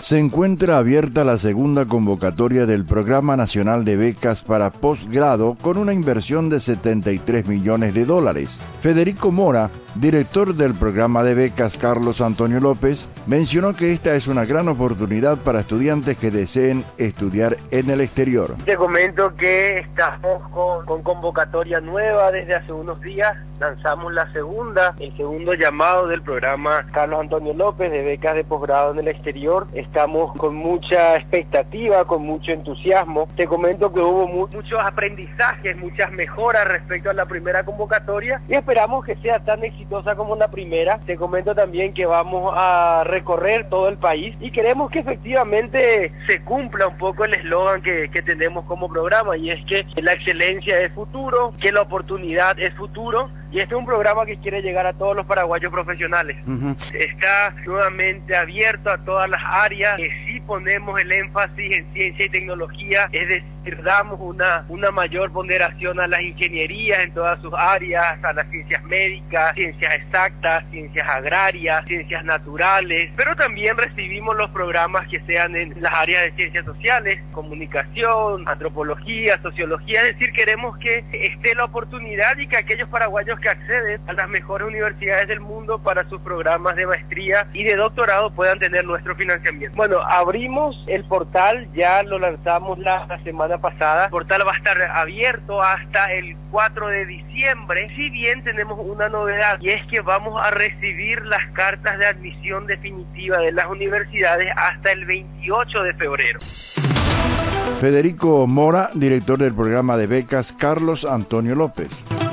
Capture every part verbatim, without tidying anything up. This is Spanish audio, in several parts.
Se encuentra abierta la segunda convocatoria del Programa Nacional de Becas para Postgrado con una inversión de setenta y tres millones de dólares. Federico Mora, director del programa de becas Carlos Antonio López, mencionó que esta es una gran oportunidad para estudiantes que deseen estudiar en el exterior. Te comento que estamos con, con convocatoria nueva desde hace unos días. Lanzamos la segunda, el segundo llamado del programa Carlos Antonio López de becas de posgrado en el exterior. Estamos con mucha expectativa, con mucho entusiasmo. Te comento que hubo mu muchos aprendizajes, muchas mejoras respecto a la primera convocatoria y esperamos que sea tan exitosa como la primera. Te comento también que vamos a recorrer todo el país y queremos que efectivamente se cumpla un poco el eslogan que, que tenemos como programa, y es que la excelencia es futuro, que la oportunidad es futuro. Y este es un programa que quiere llegar a todos los paraguayos profesionales. Uh-huh. Está nuevamente abierto a todas las áreas, que sí ponemos el énfasis en ciencia y tecnología, es decir, damos una, una mayor ponderación a las ingenierías en todas sus áreas, a las ciencias médicas, ciencias exactas, ciencias agrarias, ciencias naturales, pero también recibimos los programas que sean en las áreas de ciencias sociales, comunicación, antropología, sociología, es decir, queremos que esté la oportunidad y que aquellos paraguayos que acceden a las mejores universidades del mundo para sus programas de maestría y de doctorado puedan tener nuestro financiamiento. Bueno, abrimos el portal, ya lo lanzamos la, la semana pasada. El portal va a estar abierto hasta el cuatro de diciembre. Si bien tenemos una novedad, y es que vamos a recibir las cartas de admisión definitiva de las universidades hasta el veintiocho de febrero. Federico Mora, director del programa de becas Carlos Antonio López.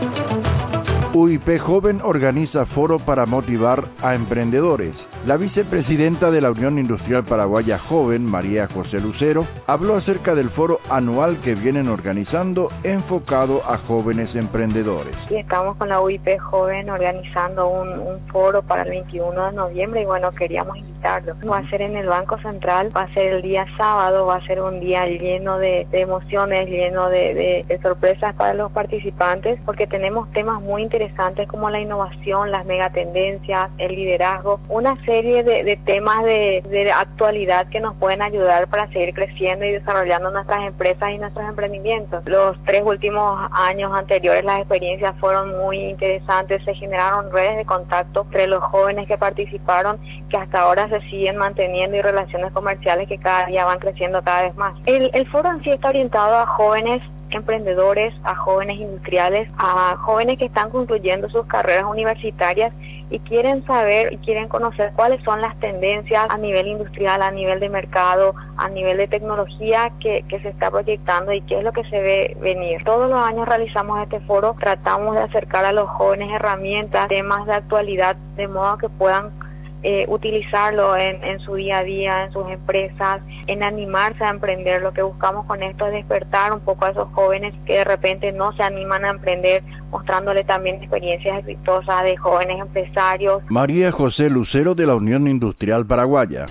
U I P Joven organiza foro para motivar a emprendedores. La vicepresidenta de la Unión Industrial Paraguaya Joven, María José Lucero, habló acerca del foro anual que vienen organizando enfocado a jóvenes emprendedores. Sí, estamos con la U I P Joven organizando un, un foro para el veintiuno de noviembre y bueno, queríamos invitarlo. Va a ser en el Banco Central, va a ser el día sábado, va a ser un día lleno de, de emociones, lleno de, de, de sorpresas para los participantes, porque tenemos temas muy interesantes como la innovación, las megatendencias, el liderazgo, una serie serie de, de temas de, de actualidad que nos pueden ayudar para seguir creciendo y desarrollando nuestras empresas y nuestros emprendimientos. Los tres últimos años anteriores las experiencias fueron muy interesantes, se generaron redes de contacto entre los jóvenes que participaron que hasta ahora se siguen manteniendo y relaciones comerciales que cada día van creciendo cada vez más. El, el foro en sí está orientado a jóvenes emprendedores, a jóvenes industriales, a jóvenes que están concluyendo sus carreras universitarias y quieren saber y quieren conocer cuáles son las tendencias a nivel industrial, a nivel de mercado, a nivel de tecnología que, que se está proyectando y qué es lo que se ve venir. Todos los años realizamos este foro, tratamos de acercar a los jóvenes herramientas, temas de actualidad, de modo que puedan Eh, utilizarlo en, en su día a día, en sus empresas, en animarse a emprender. Lo que buscamos con esto es despertar un poco a esos jóvenes que de repente no se animan a emprender, mostrándole también experiencias exitosas de jóvenes empresarios. María José Lucero de la Unión Industrial Paraguaya.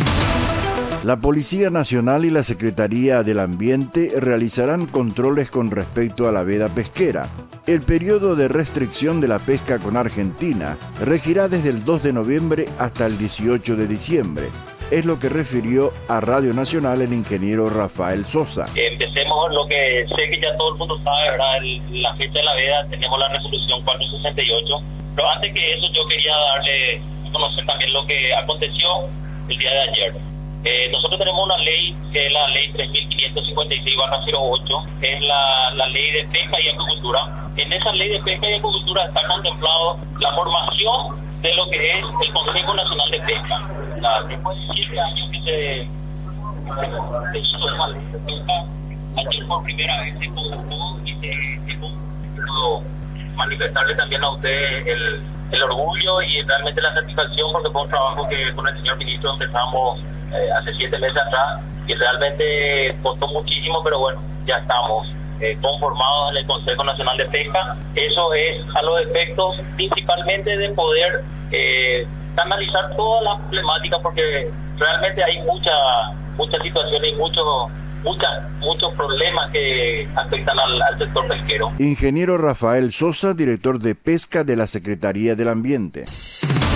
La Policía Nacional y la Secretaría del Ambiente realizarán controles con respecto a la veda pesquera. El periodo de restricción de la pesca con Argentina regirá desde el dos de noviembre hasta el dieciocho de diciembre. Es lo que refirió a Radio Nacional el ingeniero Rafael Sosa. Empecemos lo que sé que ya todo el mundo sabe, ¿verdad? El, la fecha de la veda, tenemos la resolución cuatrocientos sesenta y ocho. Pero antes que eso yo quería darle a conocer también lo que aconteció el día de ayer. Eh, nosotros tenemos una ley, que es la ley tres mil quinientos cincuenta y seis barra cero ocho, que es la, la ley de pesca y acuicultura. En esa ley de pesca y acuicultura está contemplado la formación de lo que es el Consejo Nacional de Pesca. La, después de siete años que se, se hizo la ley de pesca, ayer por primera vez se convocó y se, se pudo manifestarle también a usted el, el orgullo y realmente la satisfacción, porque fue un trabajo que con el señor ministro empezamos Eh, hace siete meses atrás y realmente costó muchísimo, pero bueno, ya estamos eh, conformados en el Consejo Nacional de Pesca. Eso es a los efectos principalmente de poder eh, canalizar toda la problemática, porque realmente hay mucha muchas situaciones y muchos muchas muchos problemas que afectan al, al sector pesquero. Ingeniero Rafael Sosa, director de Pesca de la Secretaría del Ambiente.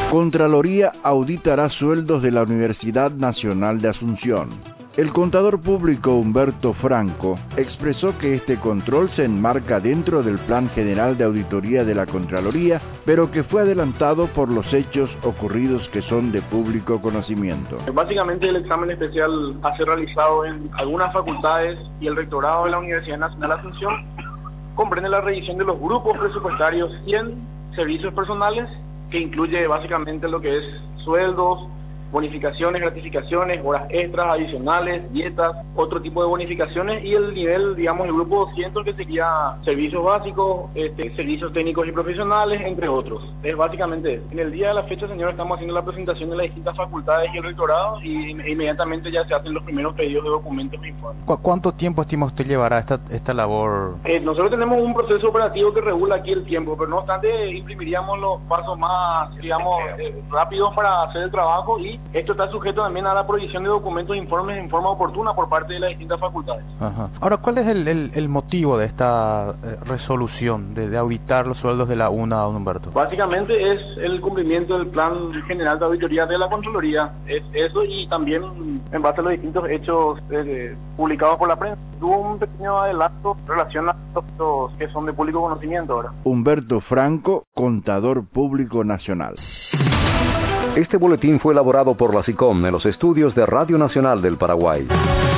Contraloría auditará sueldos de la Universidad Nacional de Asunción. El contador público Humberto Franco expresó que este control se enmarca dentro del Plan General de Auditoría de la Contraloría, pero que fue adelantado por los hechos ocurridos que son de público conocimiento. Básicamente el examen especial ha sido realizado en algunas facultades y el rectorado de la Universidad Nacional de Asunción comprende la revisión de los grupos presupuestarios y en servicios personales, que incluye básicamente lo que es sueldos, bonificaciones, gratificaciones, horas extras, adicionales, dietas, otro tipo de bonificaciones, y el nivel, digamos, el grupo doscientos, que sería servicios básicos, este, servicios técnicos y profesionales, entre otros. Es básicamente eso. En el día de la fecha, señor, estamos haciendo la presentación de las distintas facultades y el rectorado, y inmediatamente ya se hacen los primeros pedidos de documentos e informes. ¿Cu ¿Cuánto tiempo estima usted llevará esta, esta labor? Eh, nosotros tenemos un proceso operativo que regula aquí el tiempo, pero no obstante imprimiríamos los pasos más, digamos, eh, rápidos para hacer el trabajo, y esto está sujeto también a la provisión de documentos e informes en forma oportuna por parte de las distintas facultades. Ajá. Ahora, ¿cuál es el, el, el motivo de esta eh, resolución de, de auditar los sueldos de la UNA, don Humberto? Básicamente es el cumplimiento del Plan General de Auditoría de la Contraloría, es eso, y también en base a los distintos hechos eh, publicados por la prensa. Tuvo un pequeño adelanto en relación a los que son de público conocimiento ahora. Humberto Franco, contador público nacional. Este boletín fue elaborado por la SICOM en los estudios de Radio Nacional del Paraguay.